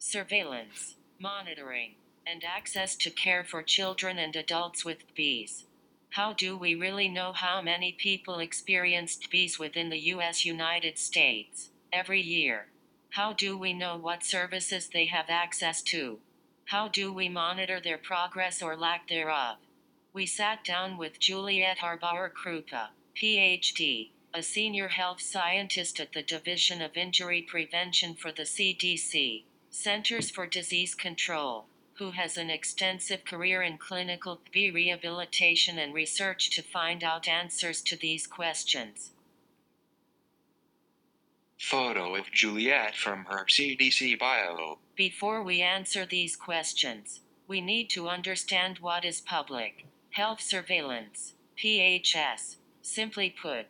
surveillance, monitoring, and access to care for children and adults with TBs. How do we really know how many people experience TBs within the United States every year? How do we know what services they have access to? How do we monitor their progress or lack thereof? We sat down with Juliet Harbauer-Krupa, PhD, a senior health scientist at the Division of Injury Prevention for the CDC, Centers for Disease Control, who has an extensive career in clinical TB rehabilitation and research to find out answers to these questions. Photo of Juliet from her CDC bio. Before we answer these questions, we need to understand what is public health surveillance, PHS. Simply put,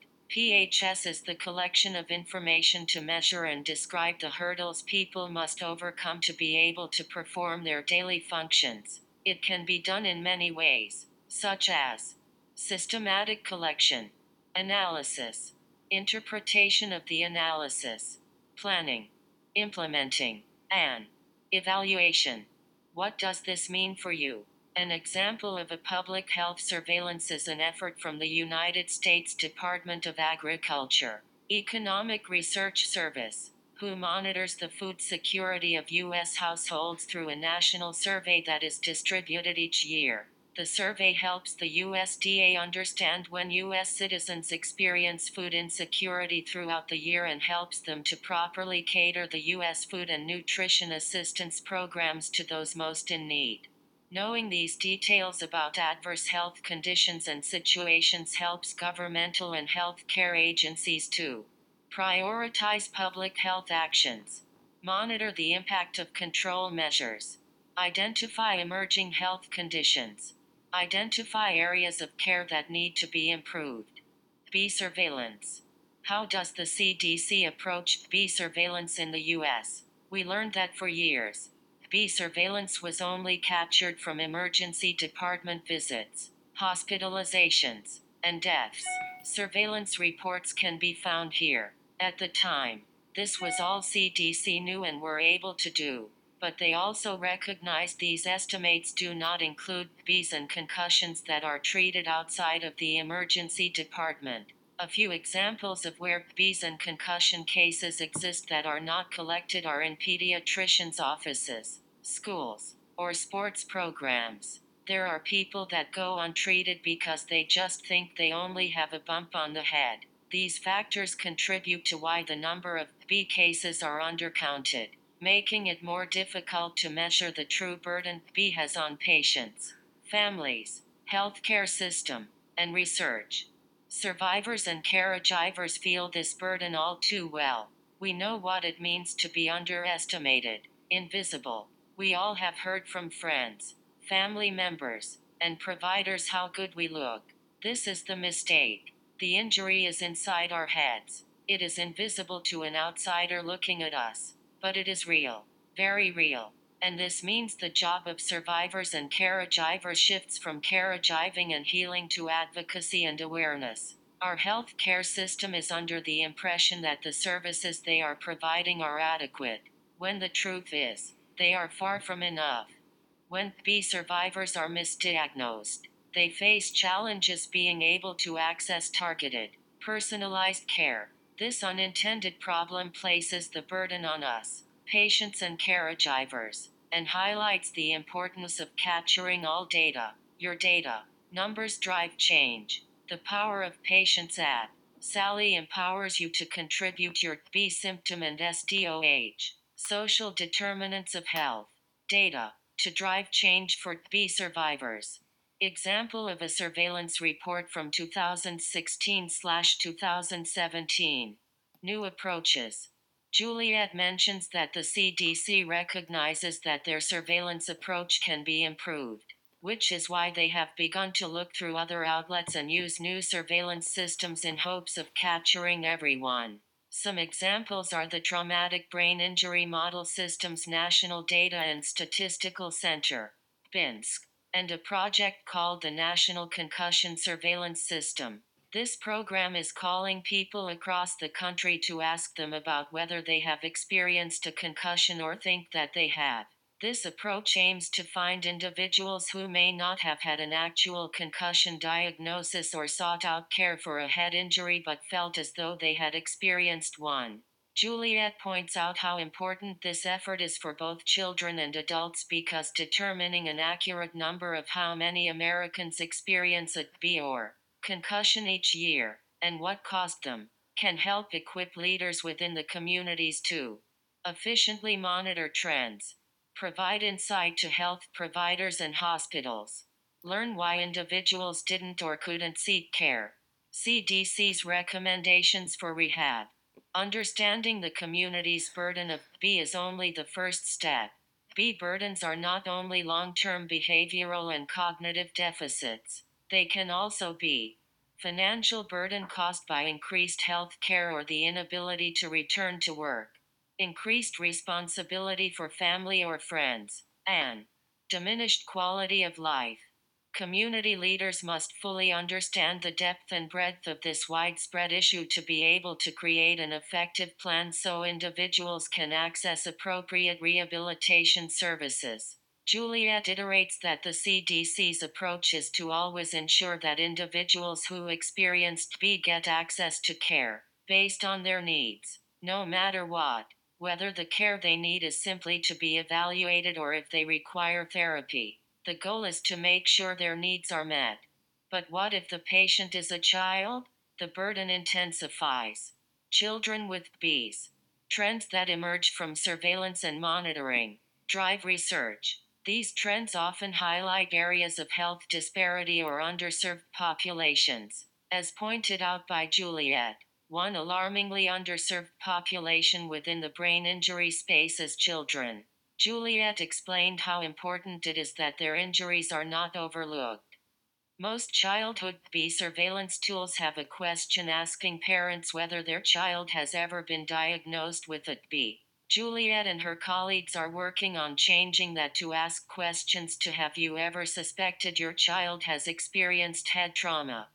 PHS is the collection of information to measure and describe the hurdles people must overcome to be able to perform their daily functions. It can be done in many ways, such as systematic collection, analysis, interpretation of the analysis, planning, implementing, and evaluation. What does this mean for you? An example of a public health surveillance is an effort from the United States Department of Agriculture, Economic Research Service, who monitors the food security of U.S. households through a national survey that is distributed each year. The survey helps the USDA understand when U.S. citizens experience food insecurity throughout the year and helps them to properly cater the U.S. food and nutrition assistance programs to those most in need. Knowing these details about adverse health conditions and situations helps governmental and health care agencies to prioritize public health actions, monitor the impact of control measures, identify emerging health conditions, identify areas of care that need to be improved. TB surveillance. How does the CDC approach TB surveillance in the U.S.? We learned that for years, TB surveillance was only captured from emergency department visits, hospitalizations, and deaths. Surveillance reports can be found here. At the time, this was all CDC knew and were able to do. But they also recognize these estimates do not include TBs and concussions that are treated outside of the emergency department. A few examples of where TBs and concussion cases exist that are not collected are in pediatricians' offices, schools, or sports programs. There are people that go untreated because they just think they only have a bump on the head. These factors contribute to why the number of TB cases are undercounted, making it more difficult to measure the true burden TB has on patients, families, healthcare system, and research. Survivors and caregivers feel this burden all too well. We know what it means to be underestimated, invisible. We all have heard from friends, family members, and providers how good we look. This is the mistake. The injury is inside our heads. It is invisible to an outsider looking at us. But it is real, very real. And this means the job of survivors and caregivers shifts from caregiving and healing to advocacy and awareness. Our healthcare system is under the impression that the services they are providing are adequate, when the truth is, they are far from enough. When TB survivors are misdiagnosed, they face challenges being able to access targeted, personalized care. This unintended problem places the burden on us, patients and caregivers, and highlights the importance of capturing all data. Your data. Numbers drive change. The power of Patients app. Sally empowers you to contribute your TB symptom and SDOH, social determinants of health, data, to drive change for TB survivors. Example of a surveillance report from 2016/2017. New approaches. Juliet mentions that the CDC recognizes that their surveillance approach can be improved, which is why they have begun to look through other outlets and use new surveillance systems in hopes of capturing everyone. Some examples are the Traumatic Brain Injury Model Systems National Data and Statistical Center, BINSC, and a project called the National Concussion Surveillance System. This program is calling people across the country to ask them about whether they have experienced a concussion or think that they have. This approach aims to find individuals who may not have had an actual concussion diagnosis or sought out care for a head injury but felt as though they had experienced one. Juliet points out how important this effort is for both children and adults because determining an accurate number of how many Americans experience a B or concussion each year, and what caused them, can help equip leaders within the communities to efficiently monitor trends, provide insight to health providers and hospitals, learn why individuals didn't or couldn't seek care, CDC's recommendations for rehab. Understanding the community's burden of B is only the first step. B burdens are not only long-term behavioral and cognitive deficits, they can also be financial burden caused by increased health care or the inability to return to work, increased responsibility for family or friends, and diminished quality of life. Community leaders must fully understand the depth and breadth of this widespread issue to be able to create an effective plan so individuals can access appropriate rehabilitation services. Juliet iterates that the CDC's approach is to always ensure that individuals who experienced B get access to care based on their needs, no matter what, whether the care they need is simply to be evaluated or if they require therapy. The goal is to make sure their needs are met. But what if the patient is a child? The burden intensifies. Children with Bs. Trends that emerge from surveillance and monitoring drive research. These trends often highlight areas of health disparity or underserved populations. As pointed out by Juliet, one alarmingly underserved population within the brain injury space is children. Juliet explained how important it is that their injuries are not overlooked. Most childhood B surveillance tools have a question asking parents whether their child has ever been diagnosed with a B. Juliet and her colleagues are working on changing that to ask questions to have you ever suspected your child has experienced head trauma.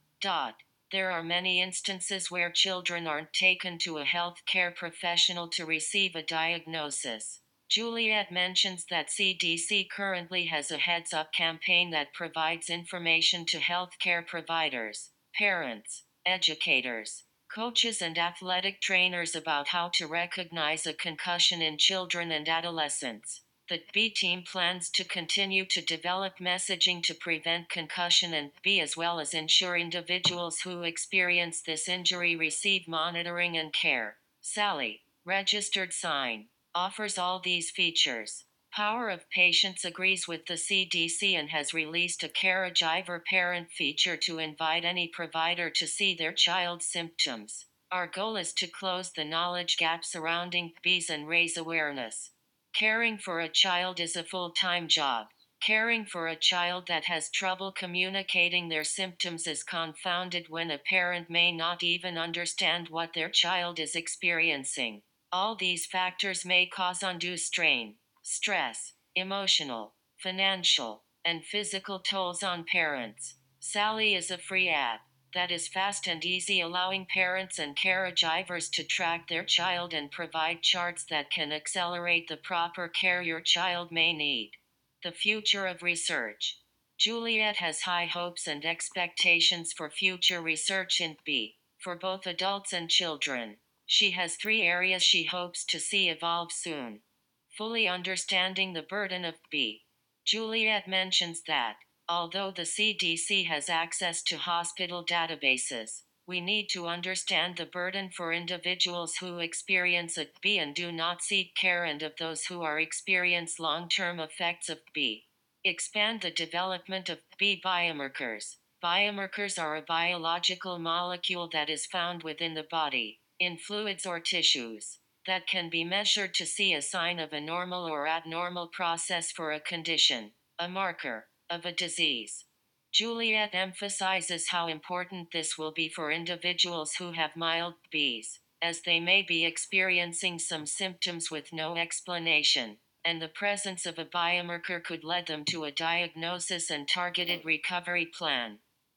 There are many instances where children aren't taken to a health care professional to receive a diagnosis. Juliet mentions that CDC currently has a Heads Up campaign that provides information to healthcare providers, parents, educators, coaches, and athletic trainers about how to recognize a concussion in children and adolescents. The B team plans to continue to develop messaging to prevent concussion and B as well as ensure individuals who experience this injury receive monitoring and care. Sally, registered sign, offers all these features. Power of Patience agrees with the CDC and has released a caregiver parent feature to invite any provider to see their child's symptoms. Our goal is to close the knowledge gap surrounding Bs and raise awareness. Caring for a child is a full-time job. Caring for a child that has trouble communicating their symptoms is confounded when a parent may not even understand what their child is experiencing. All these factors may cause undue strain, stress, emotional, financial, and physical tolls on parents. Sally is a free app that is fast and easy, allowing parents and caregivers to track their child and provide charts that can accelerate the proper care your child may need. The future of research. Juliet has high hopes and expectations for future research in B, for both adults and children. She has 3 areas she hopes to see evolve soon. Fully understanding the burden of B. Juliet mentions that, although the CDC has access to hospital databases, we need to understand the burden for individuals who experience a B and do not seek care and of those who are experience long-term effects of B. Expand the development of B biomarkers. Biomarkers are a biological molecule that is found within the body, in fluids or tissues, that can be measured to see a sign of a normal or abnormal process for a condition, a marker of a disease. Juliet emphasizes how important this will be for individuals who have mild Bs, as they may be experiencing some symptoms with no explanation, and the presence of a biomarker could lead them to a diagnosis and targeted recovery plan.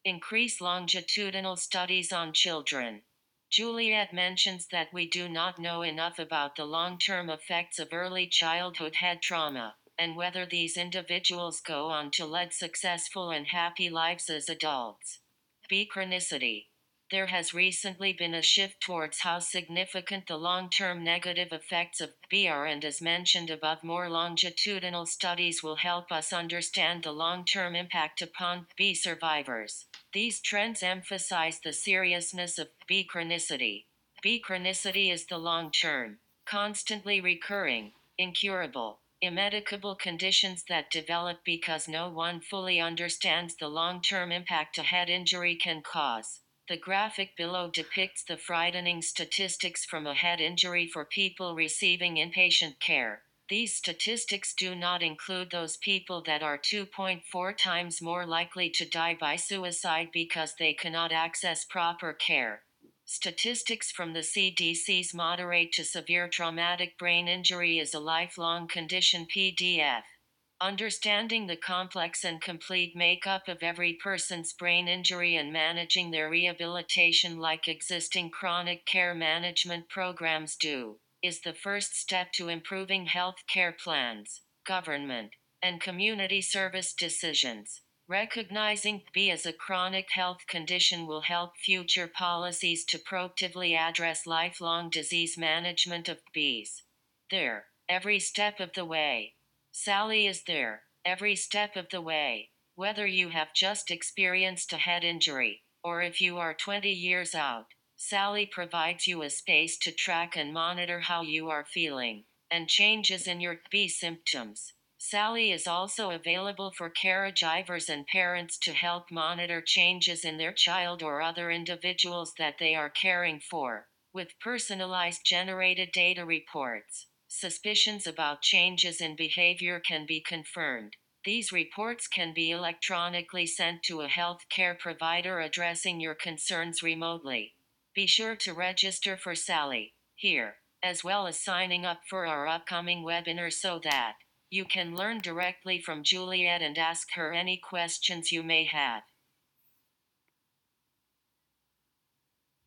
Increase longitudinal studies on children. Juliet mentions that we do not know enough about the long-term effects of early childhood head trauma, and whether these individuals go on to lead successful and happy lives as adults. B. Chronicity. There has recently been a shift towards how significant the long-term negative effects of B are, and as mentioned above, more longitudinal studies will help us understand the long-term impact upon B survivors. These trends emphasize the seriousness of B chronicity. B chronicity is the long-term, constantly recurring, incurable, immedicable conditions that develop because no one fully understands the long-term impact a head injury can cause. The graphic below depicts the frightening statistics from a head injury for people receiving inpatient care. These statistics do not include those people that are 2.4 times more likely to die by suicide because they cannot access proper care. Statistics from the CDC's Moderate to Severe Traumatic Brain Injury is a Lifelong Condition PDF. Understanding the complex and complete makeup of every person's brain injury and managing their rehabilitation like existing chronic care management programs do, is the first step to improving health care plans, government, and community service decisions. Recognizing B as a chronic health condition will help future policies to proactively address lifelong disease management of Bs. There, every step of the way. Sally is there, every step of the way. Whether you have just experienced a head injury, or if you are 20 years out, Sally provides you a space to track and monitor how you are feeling, and changes in your B symptoms. Sally is also available for caregivers and parents to help monitor changes in their child or other individuals that they are caring for, with personalized generated data reports. Suspicions about changes in behavior can be confirmed. These reports can be electronically sent to a healthcare provider addressing your concerns remotely. Be sure to register for Sally here, as well as signing up for our upcoming webinar so that you can learn directly from Juliet and ask her any questions you may have.